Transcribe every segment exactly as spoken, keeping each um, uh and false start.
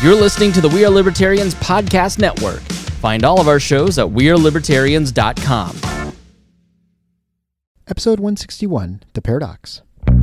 You're listening to the We Are Libertarians Podcast Network. Find all of our shows at we are libertarians dot com. Episode one sixty-one, The Paradox.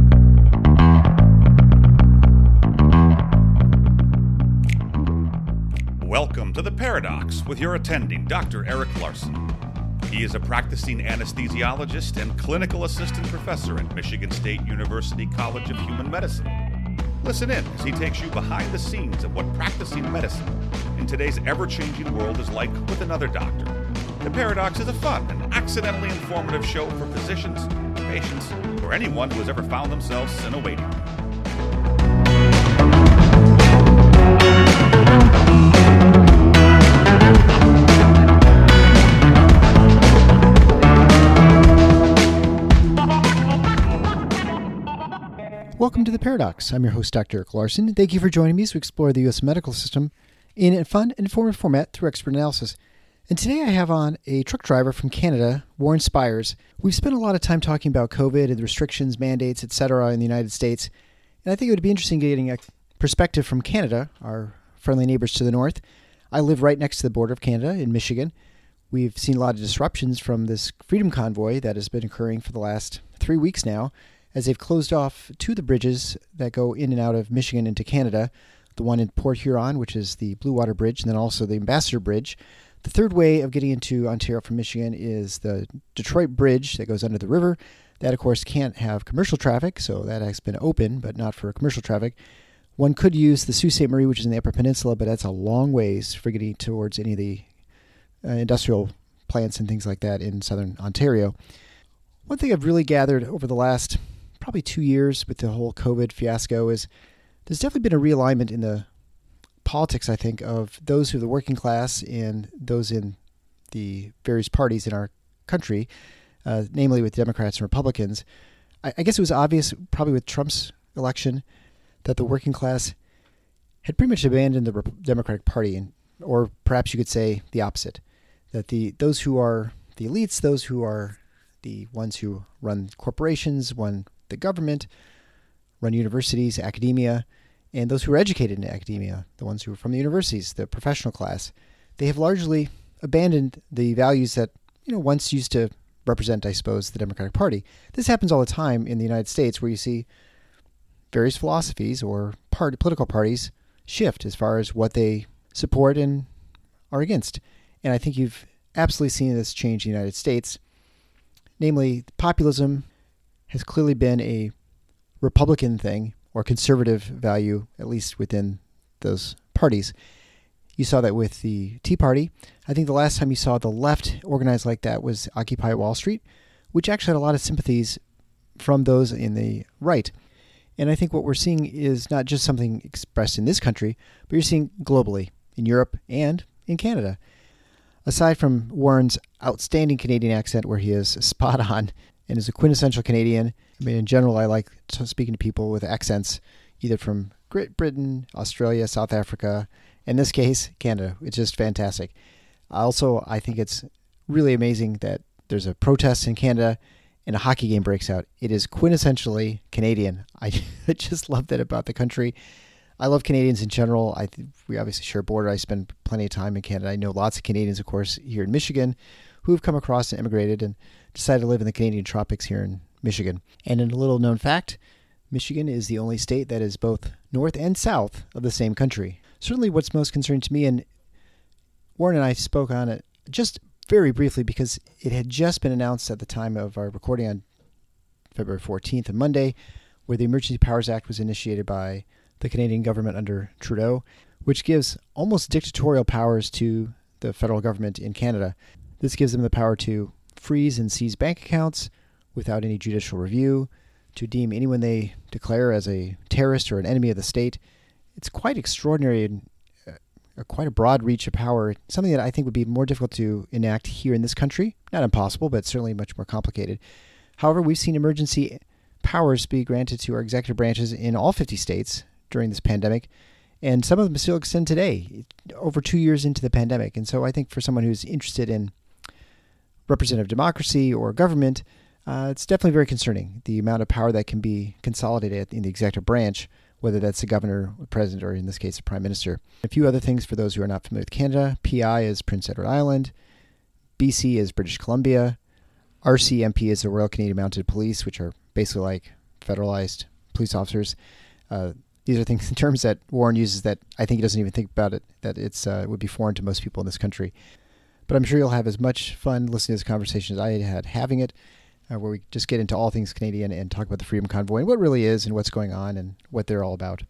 Welcome to The Paradox with your attending, Doctor Eric Larson. He is a practicing anesthesiologist and clinical assistant professor at Michigan State University College of Human Medicine. Listen in as he takes you behind the scenes of what practicing medicine in today's ever-changing world is like with another doctor. The Paradox is a fun and accidentally informative show for physicians, patients, or anyone who has ever found themselves in a waiting room. Welcome to The Paradox. I'm your host, Doctor Eric Larson. Thank you for joining me as we explore the U S medical system in a fun and informative format through expert analysis. And today I have on a truck driver from Canada, Warren Spires. We've spent a lot of time talking about COVID and the restrictions, mandates, et cetera in the United States. And I think it would be interesting getting a perspective from Canada, our friendly neighbors to the north. I live right next to the border of Canada in Michigan. We've seen a lot of disruptions from this freedom convoy that has been occurring for the last three weeks now, as they've closed off two of the bridges that go in and out of Michigan into Canada, the one in Port Huron, which is the Blue Water Bridge, and then also the Ambassador Bridge. The third way of getting into Ontario from Michigan is the Detroit Bridge that goes under the river. That, of course, can't have commercial traffic, so that has been open, but not for commercial traffic. One could use the Sault Ste. Marie, which is in the Upper Peninsula, but that's a long ways for getting towards any of the uh, industrial plants and things like that in southern Ontario. One thing I've really gathered over the last probably two years with the whole COVID fiasco is there's definitely been a realignment in the politics, I think, of those who are the working class and those in the various parties in our country, uh, namely with Democrats and Republicans. I, I guess it was obvious, probably with Trump's election, that the working class had pretty much abandoned the Rep- Democratic Party, and, or perhaps you could say the opposite, that the those who are the elites, those who are the ones who run corporations, run the government, run universities, academia, and those who are educated in academia, the ones who are from the universities, the professional class, they have largely abandoned the values that, you know, once used to represent, I suppose, the Democratic Party. This happens all the time in the United States, where you see various philosophies or part, political parties shift as far as what they support and are against. And I think you've absolutely seen this change in the United States. Namely, populism has clearly been a Republican thing, or conservative value, at least within those parties. You saw that with the Tea Party. I think the last time you saw the left organized like that was Occupy Wall Street, which actually had a lot of sympathies from those in the right. And I think what we're seeing is not just something expressed in this country, but you're seeing globally, in Europe and in Canada. Aside from Warren's outstanding Canadian accent, where he is spot on and is a quintessential Canadian. I mean, in general, I like speaking to people with accents, either from Great Britain, Australia, South Africa, in this case, Canada. It's just fantastic. Also, I think it's really amazing that there's a protest in Canada and a hockey game breaks out. It is quintessentially Canadian. I just love that about the country. I love Canadians in general. I th- we obviously share a border. I spend plenty of time in Canada. I know lots of Canadians, of course, here in Michigan, who have come across and immigrated and decided to live in the Canadian tropics here in Michigan. And in a little known fact, Michigan is the only state that is both north and south of the same country. Certainly what's most concerning to me, and Warren and I spoke on it just very briefly because it had just been announced at the time of our recording on February fourteenth, a Monday, where the Emergency Powers Act was initiated by the Canadian government under Trudeau, which gives almost dictatorial powers to the federal government in Canada. This gives them the power to freeze and seize bank accounts without any judicial review, to deem anyone they declare as a terrorist or an enemy of the state. It's quite extraordinary and uh, quite a broad reach of power, something that I think would be more difficult to enact here in this country. Not impossible, but certainly much more complicated. However, we've seen emergency powers be granted to our executive branches in all fifty states during this pandemic, and some of them still extend today, over two years into the pandemic. And so I think for someone who's interested in representative democracy or government, uh, it's definitely very concerning, the amount of power that can be consolidated in the executive branch whether that's the governor, the president, or in this case, the prime minister. A few other things for those who are not familiar with Canada. P I is Prince Edward Island. B C is British Columbia. R C M P is the Royal Canadian Mounted Police, which are basically like federalized police officers. Uh, these are things in terms that Warren uses that I think he doesn't even think about it, that it's uh, would be foreign to most people in this country. But I'm sure you'll have as much fun listening to this conversation as I had having it, uh, where we just get into all things Canadian and talk about the Freedom Convoy and what it really is and what's going on and what they're all about.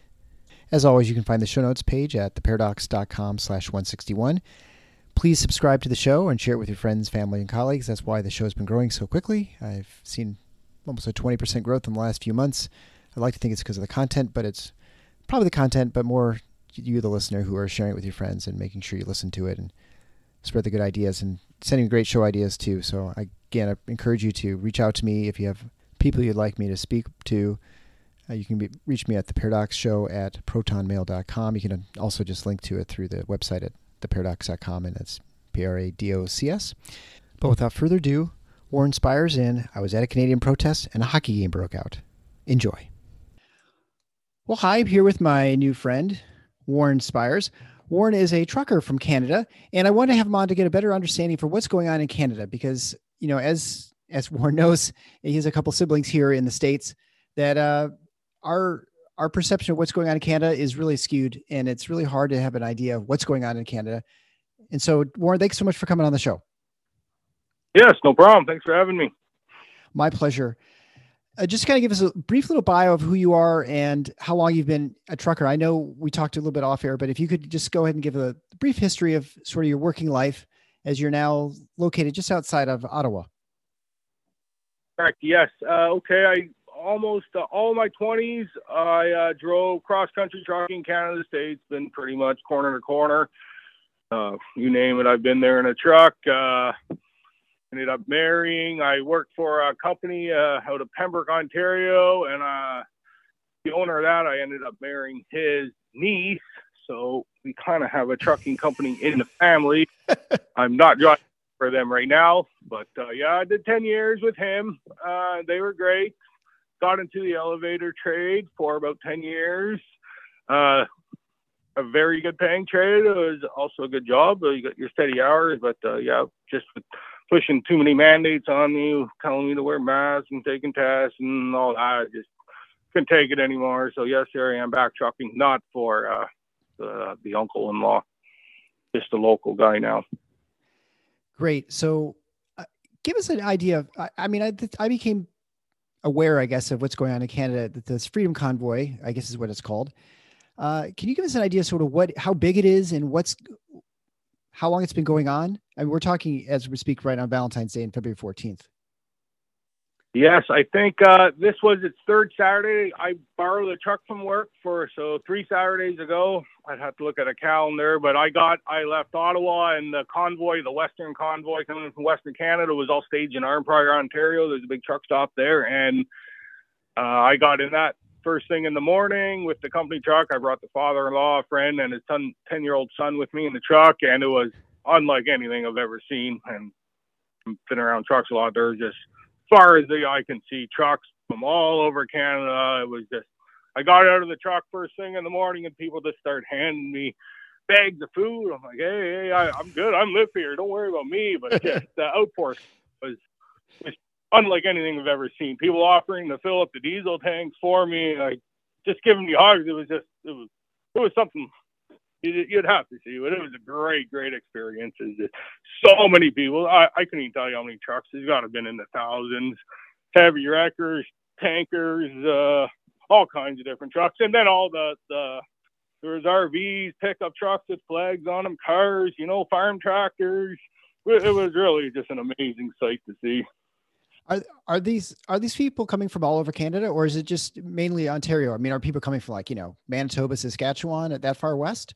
As always, you can find the show notes page at theparadox.com slash 161. Please subscribe to the show and share it with your friends, family, and colleagues. That's why the show has been growing so quickly. I've seen almost a twenty percent growth in the last few months. I like to think it's because of the content, but it's probably the content, but more you, the listener, who are sharing it with your friends and making sure you listen to it and spread the good ideas and sending great show ideas too. So I, again, I encourage you to reach out to me if you have people you'd like me to speak to. Uh, you can be, reach me at the paradox show at proton mail dot com. You can also just link to it through the website at the paradox dot com, and it's P R A D O C S. But without further ado, Warren Spires in I was at a Canadian protest and a hockey game broke out. Enjoy. Well, hi, I'm here with my new friend, Warren Spires. Warren is a trucker from Canada, and I want to have him on to get a better understanding for what's going on in Canada because, you know, as as Warren knows, he has a couple siblings here in the States that uh, our our perception of what's going on in Canada is really skewed, and it's really hard to have an idea of what's going on in Canada. And so, Warren, thanks so much for coming on the show. Yes, no problem. Thanks for having me. My pleasure. Uh, just kind of give us a brief little bio of who you are and how long you've been a trucker. I know we talked a little bit off air, but if you could just go ahead and give a brief history of sort of your working life as you're now located just outside of Ottawa. Correct. Yes. Uh, okay. I almost uh, all my twenties, I uh, drove cross-country trucking Canada States, been pretty much corner to corner. Uh, you name it, I've been there in a truck. Uh, ended up marrying. I worked for a company uh, out of Pembroke, Ontario, and uh, the owner of that, I ended up marrying his niece. So we kind of have a trucking company in the family. I'm not driving for them right now, but uh, yeah, I did ten years with him. Uh, they were great. Got into the elevator trade for about ten years. Uh, a very good paying trade. It was also a good job. You got your steady hours, but uh, yeah, just with pushing too many mandates on me, telling me to wear masks and taking tests and all that. I just couldn't take it anymore. So yes, here I am back trucking, not for uh, the, the uncle-in-law, just a local guy now. Great. So uh, give us an idea of, I, I mean, I, I became aware, I guess, of what's going on in Canada, that this Freedom Convoy, I guess is what it's called. Uh, can you give us an idea sort of what, how big it is and what's, how long it's been going on? I mean, we're talking as we speak right on Valentine's Day on February fourteenth. Yes, I think uh, this was its third Saturday. I borrowed a truck from work for, so three Saturdays ago. I'd have to look at a calendar, but I got, I left Ottawa, and the convoy, the Western convoy coming from Western Canada was all staged in Arnprior, Ontario. There's a big truck stop there. And uh, I got in that first thing in the morning with the company truck. I brought the father-in-law, a friend, and his son, ten-year-old son with me in the truck, and it was unlike anything I've ever seen. And I've been around trucks a lot. There's just, as far as the eye can see, trucks from all over Canada. It was just, I got out of the truck first thing in the morning, and people just started handing me bags of food. I'm like, hey, hey, I, I'm good. I'm live here. Don't worry about me. But just the outpour was, was unlike anything I've ever seen. People offering to fill up the diesel tanks for me, like just giving me hugs. It was just, it was, it was something you'd, you'd have to see. But it was a great, great experience. It's just so many people. I, I couldn't even tell you how many trucks. There's got to have been in the thousands. Heavy wreckers, tankers, uh, all kinds of different trucks. And then all the, the there was R Vs, pickup trucks with flags on them, cars, you know, farm tractors. It was really just an amazing sight to see. Are are these are these people coming from all over Canada, or is it just mainly Ontario? I mean, are people coming from like, you know, Manitoba, Saskatchewan, at that far west?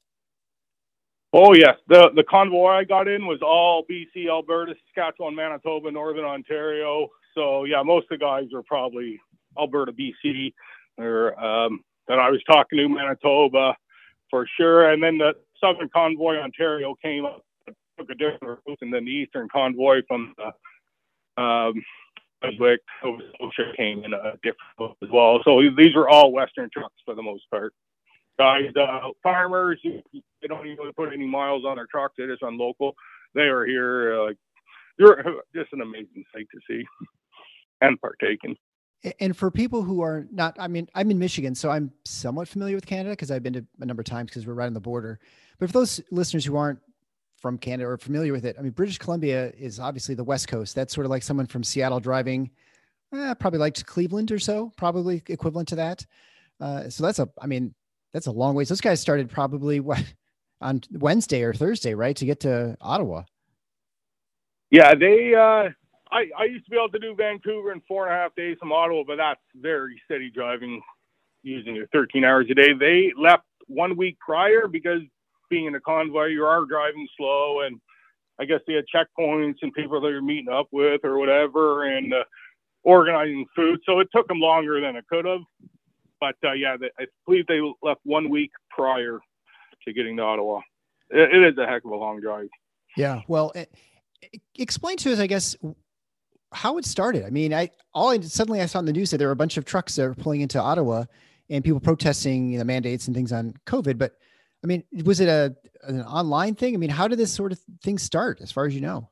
Oh yes, the the convoy I got in was all B C, Alberta, Saskatchewan, Manitoba, Northern Ontario. So yeah, most of the guys were probably Alberta, B C, or um, that I was talking to, Manitoba for sure. And then the Southern Convoy, Ontario, came up, took a different route, and then the Eastern Convoy from the um, Brunswick, Nova Scotia came in a different boat as well. So these were all Western trucks for the most part. Guys, uh, farmers, they don't even put any miles on their trucks. They just run local. They are here. Uh, like, you're just an amazing sight to see and partake in. And for people who are not, I mean, I'm in Michigan, so I'm somewhat familiar with Canada because I've been to a number of times because we're right on the border. But for those listeners who aren't from Canada or familiar with it, I mean, British Columbia is obviously the West Coast. That's sort of like someone from Seattle driving, eh, probably like to Cleveland or so, probably equivalent to that. Uh, so that's a, I mean, that's a long ways. Those guys started probably what, on Wednesday or Thursday, right, to get to Ottawa. Yeah, they. Uh, I, I used to be able to do Vancouver in four and a half days from Ottawa, but that's very steady driving, using it thirteen hours a day. They left one week prior because being in a convoy, you are driving slow, and I guess they had checkpoints and people they were meeting up with or whatever, and uh, organizing food. So it took them longer than it could have. But uh, yeah, they, I believe they left one week prior to getting to Ottawa. It, it is a heck of a long drive. Yeah. Well, it, explain to us, I guess, how it started. I mean, I all I, suddenly I saw on the news that there were a bunch of trucks that were pulling into Ottawa and people protesting the mandates and things on COVID. But I mean, was it a an online thing? I mean, how did this sort of thing start, as far as you know?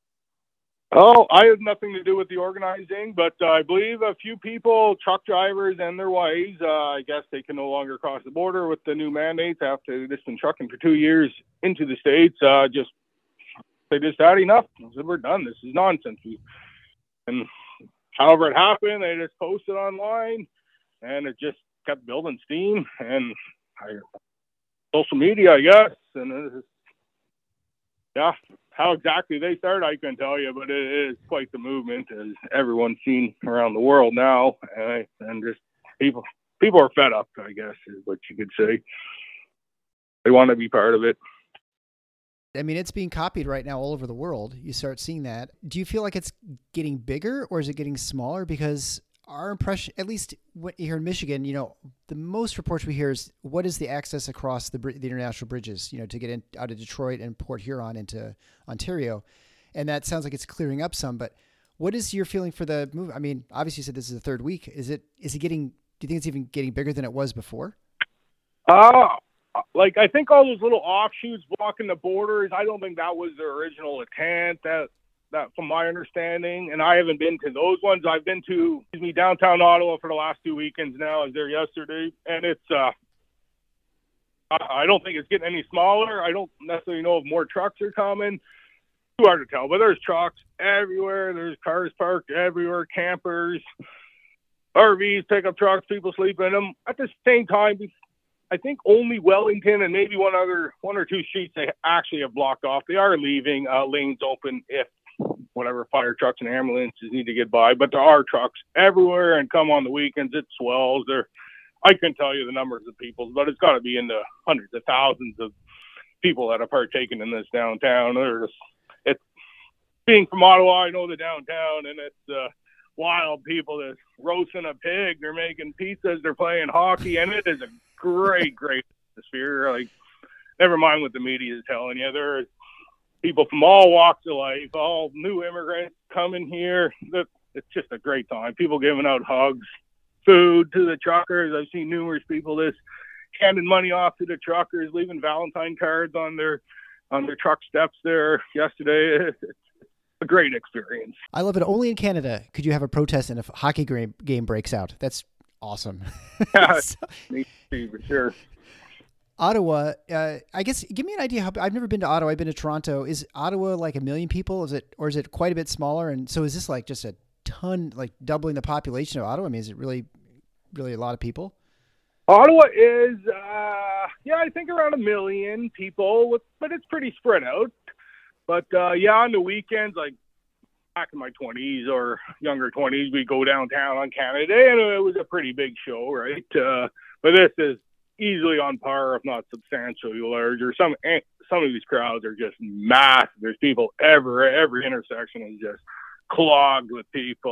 Oh, I had nothing to do with the organizing, but uh, I believe a few people, truck drivers and their wives, uh, I guess they can no longer cross the border with the new mandates after they've been trucking for two years into the States. Uh, just they just had enough. They said, we're done. This is nonsense. And however it happened, they just posted online, and it just kept building steam. And I, social media, I guess, and it is, yeah, how exactly they started, I couldn't tell you, but it is quite the movement, as everyone's seen around the world now, and, and just people people are fed up, I guess, is what you could say. They want to be part of it. I mean, it's being copied right now all over the world. You start seeing that. Do you feel like it's getting bigger, or is it getting smaller? Because our impression, at least here in Michigan, you know, the most reports we hear is what is the access across the, the international bridges, you know, to get in, out of Detroit and Port Huron into Ontario. And that sounds like it's clearing up some, but what is your feeling for the move? I mean, obviously you said this is the third week. Is it, is it getting, do you think it's even getting bigger than it was before? Uh, like, I think all those little offshoots blocking the borders, I don't think that was their original intent. That, that from my understanding, and I haven't been to those ones. I've been to, excuse me, downtown Ottawa for the last two weekends now. I was there yesterday, and it's, uh, I don't think it's getting any smaller. I don't necessarily know if more trucks are coming. Too hard to tell, but there's trucks everywhere. There's cars parked everywhere, campers, R Vs, pickup trucks, people sleep in them. At the same time, I think only Wellington and maybe one other, one or two streets they actually have blocked off. They are leaving uh, lanes open if whatever fire trucks and ambulances need to get by, but there are trucks everywhere, and come on the weekends, it swells. There, I couldn't tell you the numbers of people, but it's got to be in the hundreds of thousands of people that have partaken in this downtown. There's, it's being from Ottawa, I know the downtown, and it's uh, wild people that's roasting a pig. They're making pizzas. They're playing hockey, and it is a great, great atmosphere. Like, never mind what the media is telling you. There are people from all walks of life, all new immigrants coming here. It's just a great time. People giving out hugs, food to the truckers. I've seen numerous people just handing money off to the truckers, leaving Valentine cards on their on their truck steps there yesterday. It's a great experience. I love it. Only in Canada could you have a protest and a hockey game breaks out. That's awesome. Yeah, so, for sure. Ottawa, uh, I guess, give me an idea. How I've never been to Ottawa. I've been to Toronto. Is Ottawa like a million people? Is it, or is it quite a bit smaller? And so is this like just a ton, like doubling the population of Ottawa? I mean, is it really, really a lot of people? Ottawa is, uh, yeah, I think around a million people, with, but it's pretty spread out. But uh, yeah, on the weekends, like back in my twenties or younger twenties, we go downtown on Canada Day, and it was a pretty big show, right? Uh, but this is easily on par, if not substantially larger. Some some of these crowds are just massive. There's people everywhere. Every intersection is just clogged with people.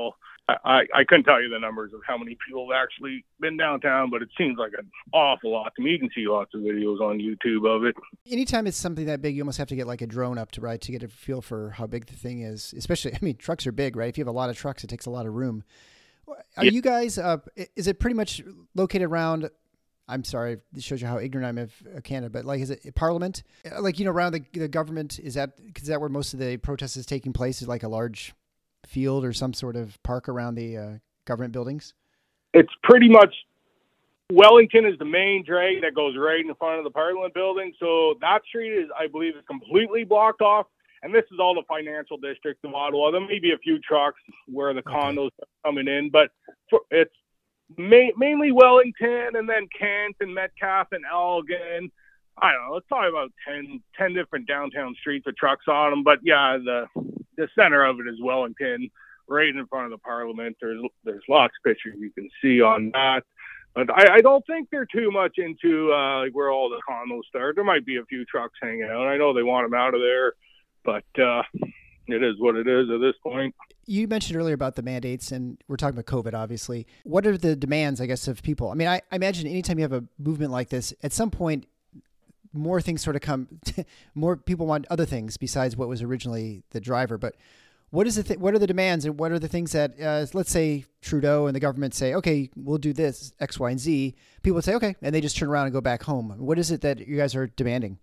I, I couldn't tell you the numbers of how many people have actually been downtown, but it seems like an awful lot to me. You can see lots of videos on YouTube of it. Anytime it's something that big, you almost have to get like a drone up to right to get a feel for how big the thing is. Especially, I mean, trucks are big, right? If you have a lot of trucks, it takes a lot of room. Are yeah. you guys? Uh, is it pretty much located around? I'm sorry, this shows you how ignorant I'm of Canada, but like, is it Parliament? Like, you know, around the, the government? Is that is that where most of the protest is taking place? Is like a large field or some sort of park around the uh, government buildings? It's pretty much Wellington is the main drag that goes right in front of the Parliament building. So that street is, I believe, is completely blocked off. And this is all the financial district of Ottawa. There may be a few trucks where the condos okay. are coming in, but for, it's ma- mainly Wellington and then Kent and Metcalfe and Elgin. I don't know. It's probably about ten, ten different downtown streets with trucks on them. But yeah, the the center of it is Wellington, right in front of the Parliament. There's there's lots of pictures you can see on that. But I, I don't think they're too much into uh, like where all the condos start. There might be a few trucks hanging out. I know they want them out of there, but uh, it is what it is at this point. You mentioned earlier about the mandates, and we're talking about COVID, obviously. What are the demands, I guess, of people? I mean, I, I imagine anytime you have a movement like this, at some point, more things sort of come, more people want other things besides what was originally the driver. But what is the th- what are the demands, and what are the things that, uh, let's say Trudeau and the government say, okay, we'll do this, X, Y, and Z. People would say, okay, and they just turn around and go back home. What is it that you guys are demanding?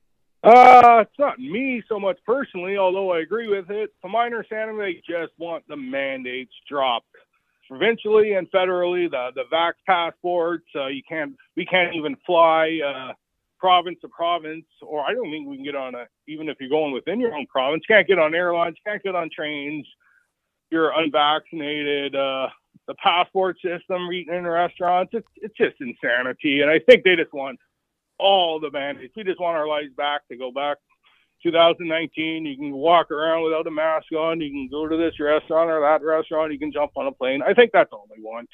Uh, it's not me so much personally, although I agree with it. From my understanding, they just want the mandates dropped. Provincially and federally, the, the vax passports, uh, you can't, we can't even fly, uh, province to province, or I don't think we can get on a, even if you're going within your own province, you can't get on airlines, can't get on trains, you're unvaccinated, uh, the passport system, eating in restaurants, it's, it's just insanity. And I think they just want all the mandates. We just want our lives back to go back two thousand nineteen. You can walk around without a mask on. You can go to this restaurant or that restaurant. You can jump on a plane. I think that's all they want.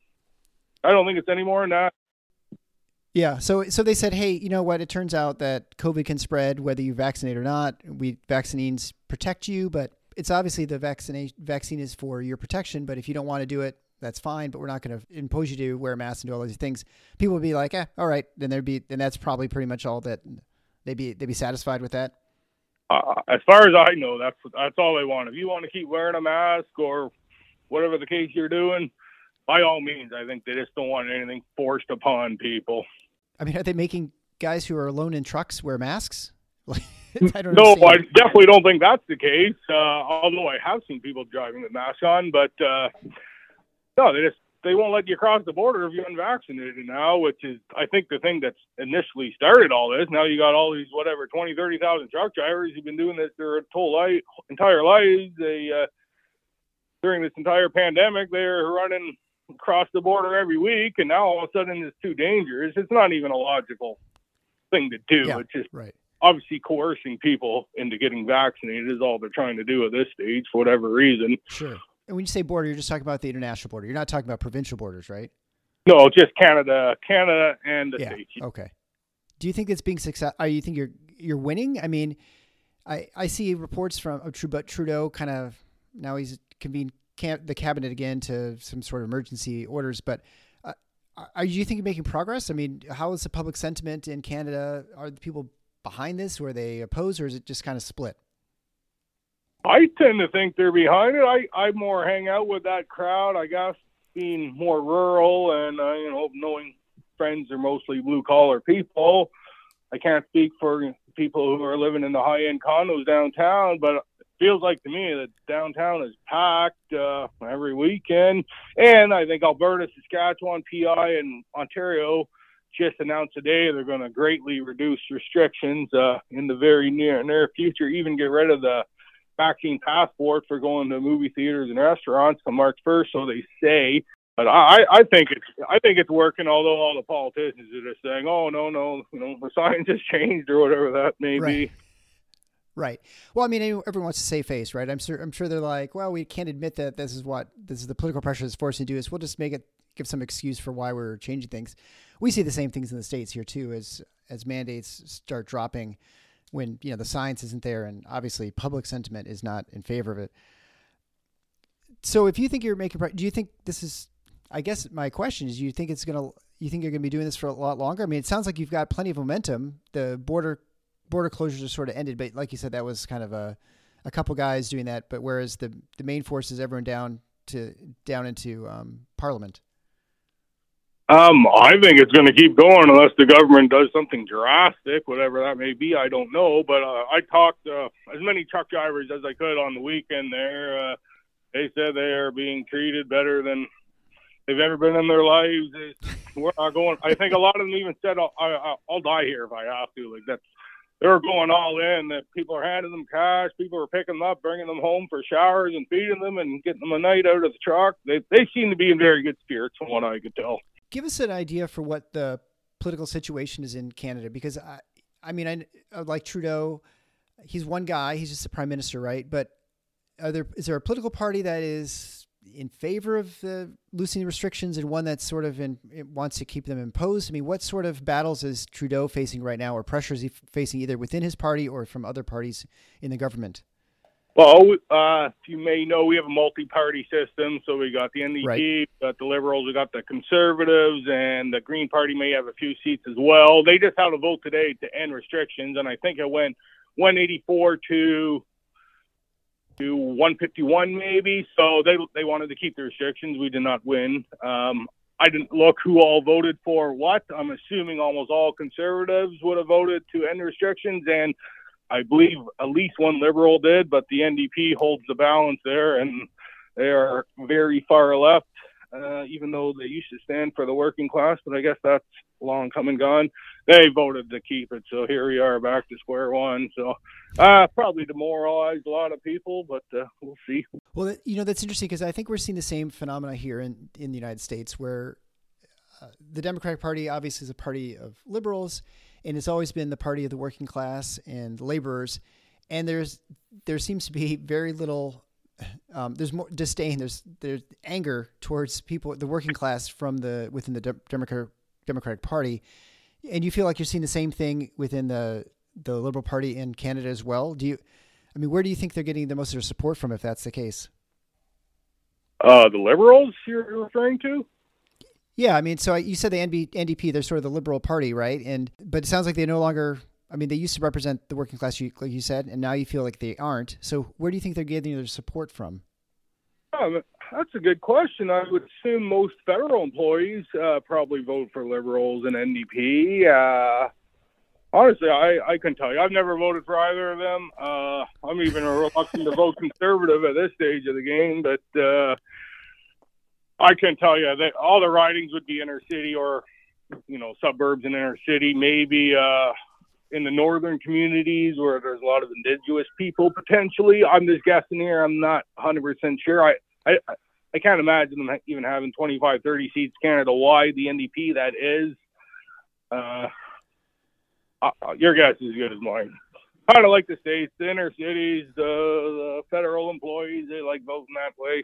I don't think it's any more than that. Yeah. So, so they said, hey, you know what? It turns out that COVID can spread whether you vaccinate or not. We vaccines protect you, but it's obviously the vaccination vaccine is for your protection. But if you don't want to do it, that's fine, but we're not going to impose you to wear a mask and do all these things. People would be like, eh, all right. Then there'd be, and that's probably pretty much all that they'd be, they'd be satisfied with that. Uh, as far as I know, that's, that's all they want. If you want to keep wearing a mask or whatever the case you're doing, by all means, I think they just don't want anything forced upon people. I mean, are they making guys who are alone in trucks wear masks? I don't no, I definitely don't think that's the case. Uh, although I have seen people driving with masks on, but, uh, no, they just they won't let you cross the border if you're unvaccinated now, which is, I think, the thing that's initially started all this. Now you got all these, whatever, twenty, thirty thousand truck drivers who've been doing this their whole life, entire lives. They, uh, during this entire pandemic, they're running across the border every week, and now all of a sudden it's too dangerous. It's not even a logical thing to do. Yeah, it's just right. Obviously coercing people into getting vaccinated is all they're trying to do at this stage for whatever reason. Sure. And when you say border, you're just talking about the international border. You're not talking about provincial borders, right? No, just Canada, Canada and the yeah. States. Okay. Do you think it's being success? Are you think you're you're winning? I mean, I I see reports from oh, Trudeau kind of now he's convened camp, the cabinet again to some sort of emergency orders. But uh, are you think you're making progress? I mean, how is the public sentiment in Canada? Are the people behind this? Or are they opposed, or is it just kind of split? I tend to think they're behind it. I, I more hang out with that crowd, I guess, being more rural and, uh, you know, knowing friends are mostly blue-collar people. I can't speak for people who are living in the high-end condos downtown, but it feels like to me that downtown is packed uh, every weekend. And I think Alberta, Saskatchewan, P I, and Ontario just announced today they're going to greatly reduce restrictions uh, in the very near near future, even get rid of the vaccine passport for going to movie theaters and restaurants on March first, so they say. But I, I think it's I think it's working. Although all the politicians are just saying, "Oh no, no, you know, the science has changed" or whatever that may right. be. Right. Well, I mean, everyone wants to save face, right? I'm sure. I'm sure they're like, "Well, we can't admit that this is what this is the political pressure is forcing to do. Is we'll just make it give some excuse for why we're changing things." We see the same things in the States here too, as as mandates start dropping. When, you know, the science isn't there and obviously public sentiment is not in favor of it. So if you think you're making, do you think this is, I guess my question is, do you think it's going to, you think you're going to be doing this for a lot longer? I mean, it sounds like you've got plenty of momentum. The border border closures are sort of ended, but like you said, that was kind of a, a couple guys doing that. But whereas the, the main force is everyone down to down into um, Parliament. Um, I think it's going to keep going unless the government does something drastic, whatever that may be. I don't know, but uh, I talked to uh, as many truck drivers as I could on the weekend there. Uh, they said they are being treated better than they've ever been in their lives. They, we're not going. I think a lot of them even said, "I'll, I, I'll die here if I have to." Like that's, they were going all in. That people are handing them cash. People are picking them up, bringing them home for showers and feeding them and getting them a night out of the truck. They they seem to be in very good spirits, from what I could tell. Give us an idea for what the political situation is in Canada, because I, I mean, I like Trudeau. He's one guy. He's just the prime minister, right? But are there is there a political party that is in favor of the loosening restrictions and one that's sort of in wants to keep them imposed? I mean, what sort of battles is Trudeau facing right now, or pressures he facing either within his party or from other parties in the government? Well, uh, you may know we have a multi-party system, so we got the N D P, right. we got the Liberals, we got the Conservatives, and the Green Party may have a few seats as well. They just had a vote today to end restrictions, and I think it went one eighty-four to to one fifty-one maybe. So they they wanted to keep the restrictions. We did not win. Um, I didn't look who all voted for what. I'm assuming almost all Conservatives would have voted to end restrictions, and I believe at least one Liberal did, but the N D P holds the balance there, and they are very far left, uh, even though they used to stand for the working class, but I guess that's long come and gone. They voted to keep it, so here we are back to square one. So uh, probably demoralized a lot of people, but uh, we'll see. Well, you know, that's interesting because I think we're seeing the same phenomena here in, in the United States, where uh, the Democratic Party obviously is a party of liberals, and it's always been the party of the working class and laborers. And there's there seems to be very little, um, there's more disdain, there's there's anger towards people, the working class from the within the De- Democratic Democratic Party. And you feel like you're seeing the same thing within the the Liberal Party in Canada as well. Do you? I mean, where do you think they're getting the most of their support from, if that's the case? Uh, the Liberals you're referring to? Yeah, I mean, so you said the N D P, they're sort of the Liberal Party, right? And but it sounds like they no longer, I mean, they used to represent the working class, like you said, and now you feel like they aren't. So where do you think they're getting their support from? Um, that's a good question. I would assume most federal employees uh, probably vote for Liberals and N D P. Uh, honestly, I, I can tell you, I've never voted for either of them. Uh, I'm even reluctant to vote Conservative at this stage of the game, but uh, I can tell you that all the ridings would be inner city or, you know, suburbs and inner city, maybe uh, in the northern communities where there's a lot of indigenous people potentially. I'm just guessing here. I'm not one hundred percent sure. I, I, I can't imagine them even having twenty-five, thirty seats Canada-wide, the N D P, that is. Uh, uh, your guess is as good as mine. Kind of like the States, the inner cities, the, the federal employees, they like voting that way.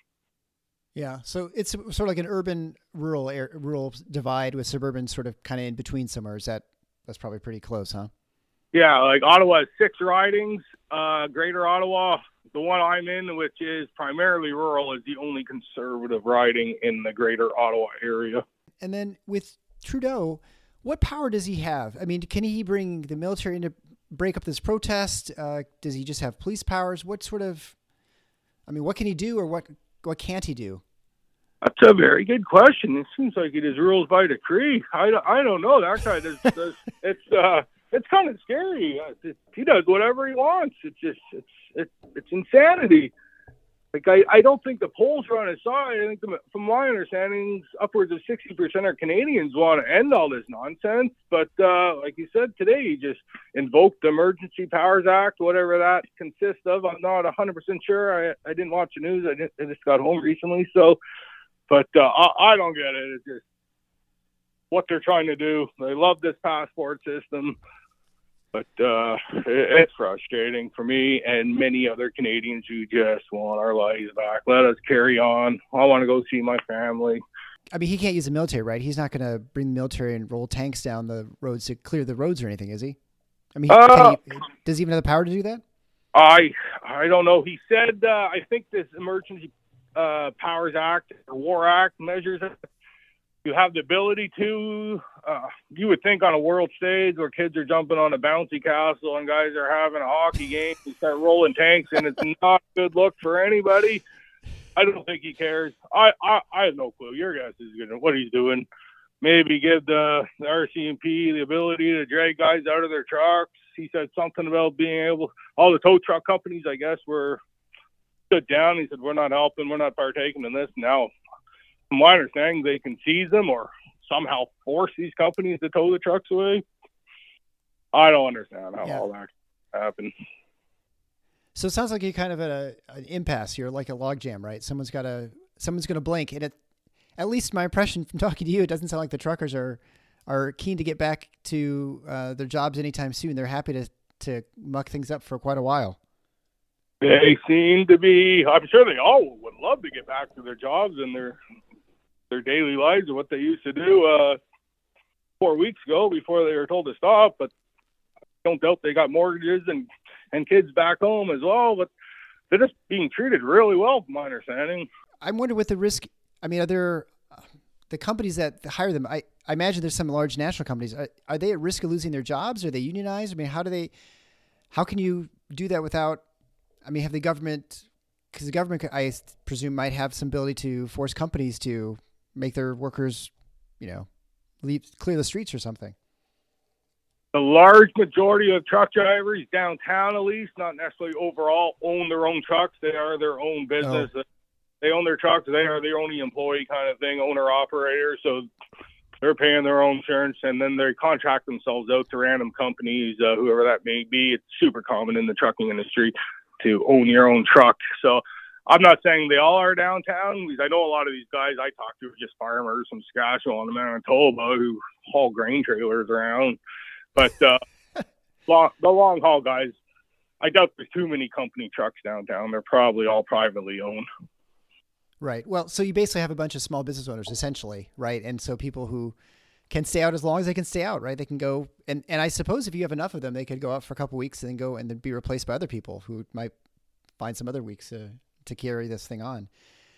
Yeah, so it's sort of like an urban rural air, rural divide with suburban sort of kind of in between somewhere. Is that that's probably pretty close, huh? Yeah, like Ottawa has six ridings. Uh, Greater Ottawa, the one I'm in, which is primarily rural, is the only Conservative riding in the Greater Ottawa area. And then with Trudeau, what power does he have? I mean, can he bring the military in to break up this protest? Uh, does he just have police powers? What sort of, I mean, what can he do, or what what can't he do? That's a very good question. It seems like it is rules by decree. I, I don't know. That guy does, does it's uh it's kind of scary. It, he does whatever he wants. It's just it's it's it's insanity. Like I, I don't think the polls are on his side. I think the, from my understanding, upwards of sixty percent of Canadians want to end all this nonsense. But uh, like you said today, he just invoked the Emergency Powers Act, whatever that consists of. I'm not one hundred percent sure. I I didn't watch the news. I, didn't, I just got home recently, so. But uh, I, I don't get it. It's just what they're trying to do. They love this passport system, but uh, it, it's frustrating for me and many other Canadians who just want our lives back. Let us carry on. I want to go see my family. I mean, he can't use the military, right? He's not going to bring the military and roll tanks down the roads to clear the roads or anything, is he? I mean, uh, he, does he even have the power to do that? I I don't know. He said, uh, I think this emergency uh, Powers Act or War Act measures it. You have the ability to, uh, you would think on a world stage where kids are jumping on a bouncy castle and guys are having a hockey game, you start rolling tanks, and it's not a good look for anybody. I don't think he cares. I, I, I have no clue. Your guess is gonna what he's doing. Maybe give the, the R C M P the ability to drag guys out of their trucks. He said something about being able, all the tow truck companies, I guess, were stood down. He said, we're not helping, we're not partaking in this. Now, from my understanding, they can seize them or somehow force these companies to tow the trucks away. I don't understand how yeah. all that happened. So it sounds like you're kind of at a, an impasse. You're like a logjam, right? Someone's got to, someone's going to blink. And it, at least my impression from talking to you, it doesn't sound like the truckers are, are keen to get back to uh, their jobs anytime soon. They're happy to, to muck things up for quite a while. They seem to be, I'm sure they all would love to get back to their jobs and their, their daily lives and what they used to do uh, four weeks ago before they were told to stop. But I don't doubt they got mortgages and, and kids back home as well. But they're just being treated really well, from my understanding. I wonder what the risk, I mean, are there uh, the companies that hire them? I, I imagine there's some large national companies. Are, are they at risk of losing their jobs? Are they unionized? I mean, how do they, how can you do that without, I mean, have the government, because the government, I presume, might have some ability to force companies to make their workers, you know, leave, clear the streets or something. The large majority of truck drivers downtown, at least, not necessarily overall, own their own trucks. They are their own business. Oh. They own their trucks. They are their only employee kind of thing, owner operator. So they're paying their own insurance, and then they contract themselves out to random companies, uh, whoever that may be. It's super common in the trucking industry to own your own truck. So I'm not saying they all are downtown, because I know a lot of these guys I talk to are just farmers from Saskatchewan and Manitoba who haul grain trailers around. But uh, long, the long haul guys, I doubt there's too many company trucks downtown. They're probably all privately owned. Right. Well, so you basically have a bunch of small business owners, essentially, right? And so people who can stay out as long as they can stay out, right? They can go, and, and I suppose if you have enough of them, they could go out for a couple of weeks and then go and then be replaced by other people who might find some other weeks to, to carry this thing on.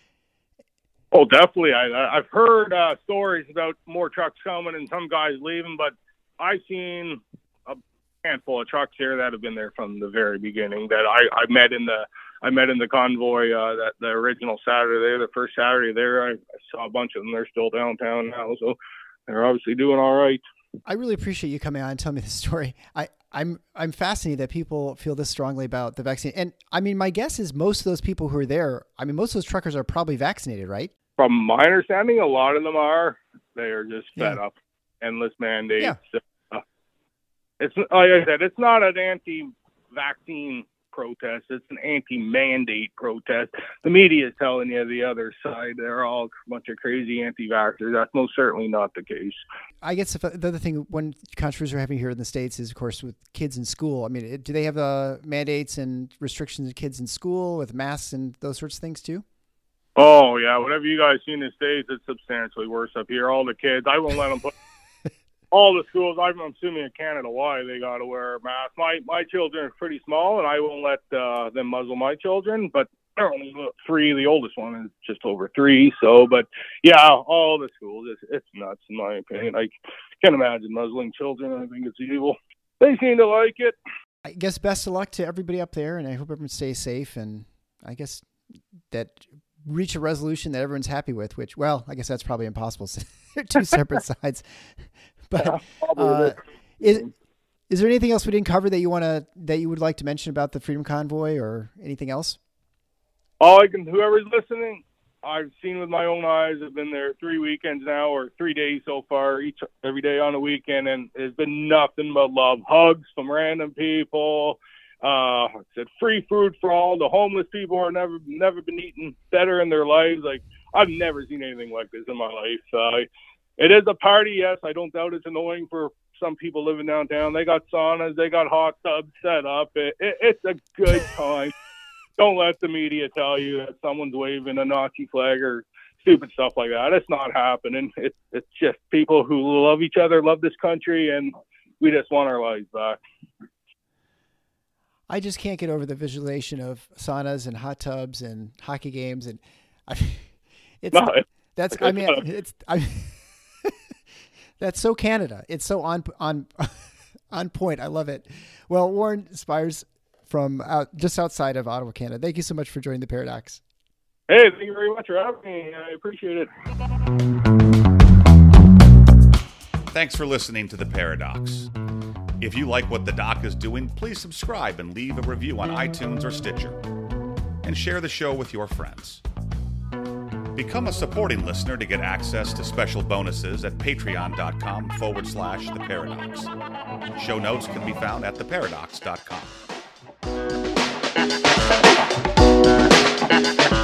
Oh, definitely. I, I've heard uh, stories about more trucks coming and some guys leaving, but I've seen a handful of trucks here that have been there from the very beginning that I, I met in the I met in the convoy uh, that the original Saturday there, the first Saturday there. I, I saw a bunch of them. They're still downtown now, so they're obviously doing all right. I really appreciate you coming on and telling me this story. I, I'm I'm fascinated that people feel this strongly about the vaccine. And I mean, my guess is most of those people who are there, I mean, most of those truckers are probably vaccinated, right? From my understanding, a lot of them are. They are just fed yeah. up. Endless mandates. Yeah. Uh, it's like I said, it's not an anti-vaccine protest. It's an anti-mandate protest. The media is telling you the other side. They're all a bunch of crazy anti-vaxxers. That's most certainly not the case. I guess if, the other thing, one controversy we're having here in the States is, of course, with kids in school. I mean, do they have uh, mandates and restrictions of kids in school with masks and those sorts of things too? Oh, yeah. Whatever you guys see in the States, it's substantially worse up here. All the kids, I won't let them put all the schools, I'm assuming in Canada, why they got to wear a mask. My my children are pretty small, and I won't let uh, them muzzle my children, but they're only three. The oldest one is just over three. So, but yeah, all the schools, it's, it's nuts in my opinion. I can't imagine muzzling children. I think it's evil. They seem to like it. I guess best of luck to everybody up there, and I hope everyone stays safe, and I guess that reach a resolution that everyone's happy with, which, well, I guess that's probably impossible. They're two separate sides. But uh, is is there anything else we didn't cover that you want to that you would like to mention about the Freedom Convoy or anything else? All I can, whoever's listening, I've seen with my own eyes. I've been there three weekends now, or three days so far, each every day on the weekend, and it's been nothing but love, hugs from random people. Uh, I said free food for all. The homeless people are never never been eating better in their lives. Like I've never seen anything like this in my life. Uh, It is a party, yes. I don't doubt it's annoying for some people living downtown. They got saunas, they got hot tubs set up. It, it, it's a good time. Don't let the media tell you that someone's waving a Nazi flag or stupid stuff like that. It's not happening. It, it's just people who love each other, love this country, and we just want our lives back. I just can't get over the visualization of saunas and hot tubs and hockey games. And I, it's No, that's. I mean, it's. I. That's so Canada. It's so on on on point. I love it. Well, Warren Spires from out, just outside of Ottawa, Canada. Thank you so much for joining the Paradox. Hey, thank you very much for having me. I appreciate it. Thanks for listening to The Paradox. If you like what the doc is doing, please subscribe and leave a review on iTunes or Stitcher. And share the show with your friends. Become a supporting listener to get access to special bonuses at patreon.com forward slash The Paradox. Show notes can be found at the paradox dot com.